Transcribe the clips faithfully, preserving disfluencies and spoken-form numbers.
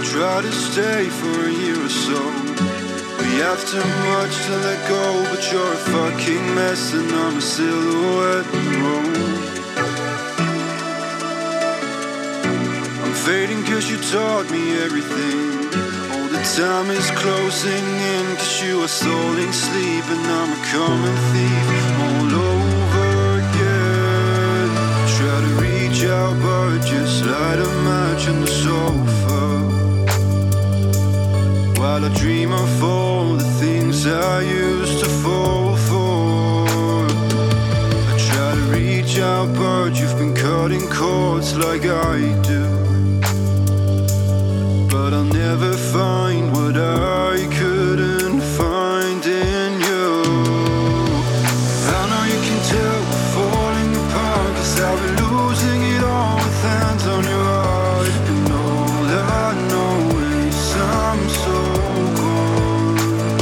Try to stay for a year or so. We have too much to let go, but you're a fucking mess and I'm a silhouette in Rome. I'm fading cause you taught me everything. All the time is closing in cause you are stolen sleep, and I'm a common thief all over again. Try to reach out but just light a match on the sofa, while I dream of all the things I used to fall for. I try to reach out but you've been cutting cords like I do, but I'll never find what I couldn't find in you. I know you can tell we're falling apart, cause I've been losing it all with hands on your heart. And all that I know is I'm so gone.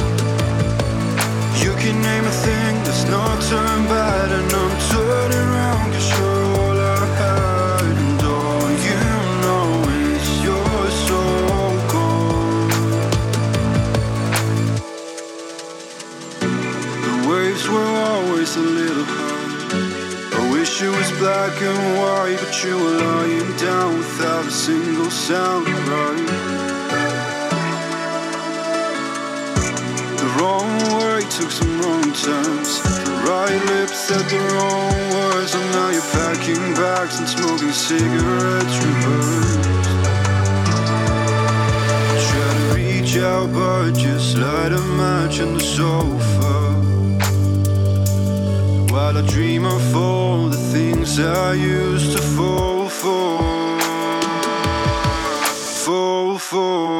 You can name a thing that's not turned bad, and I'm turning around cause you're all I had. And all you know is you're so gone. The waves were always a little high. I wish it was black and white, but you were lying down without a single sound, right? The wrong way took some wrong turns. The right lips said the wrong words, and now you're packing bags and smoking cigarettes reversed. Try to reach out but just light a match on the sofa, while I dream of all the things I used to fall for. Fall for.